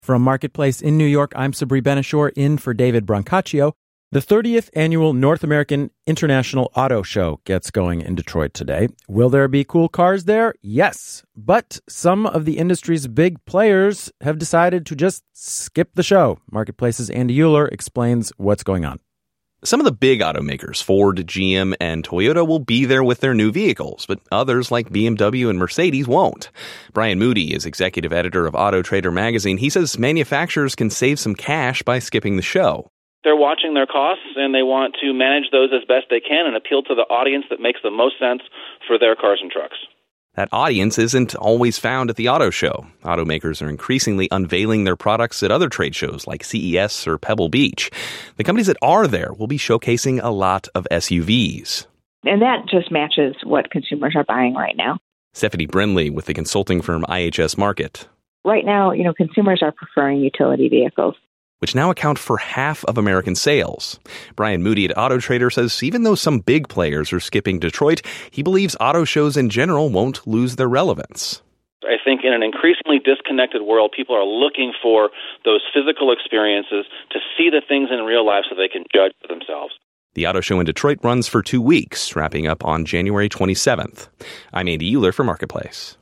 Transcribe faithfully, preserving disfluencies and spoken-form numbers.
From Marketplace in New York, I'm Sabri Ben-Achour, in for David Brancaccio. The thirtieth Annual North American International Auto Show gets going in Detroit today. Will there be cool cars there? Yes. But some of the industry's big players have decided to just skip the show. Marketplace's Andy Euler explains what's going on. Some of the big automakers, Ford, G M, and Toyota, will be there with their new vehicles, but others like B M W and Mercedes won't. Brian Moody is executive editor of Auto Trader magazine. He says manufacturers can save some cash by skipping the show. They're watching their costs, and they want to manage those as best they can and appeal to the audience that makes the most sense for their cars and trucks. That audience isn't always found at the auto show. Automakers are increasingly unveiling their products at other trade shows like C E S or Pebble Beach. The companies that are there will be showcasing a lot of S U Vs. And that just matches what consumers are buying right now. Stephanie Brindley with the consulting firm I H S Markit. Right now, you know, consumers are preferring utility vehicles, which now account for half of American sales. Brian Moody at Auto Trader says even though some big players are skipping Detroit, he believes auto shows in general won't lose their relevance. I think in an increasingly disconnected world, people are looking for those physical experiences to see the things in real life so they can judge for themselves. The auto show in Detroit runs for two weeks, wrapping up on January twenty-seventh. I'm Andy Euler for Marketplace.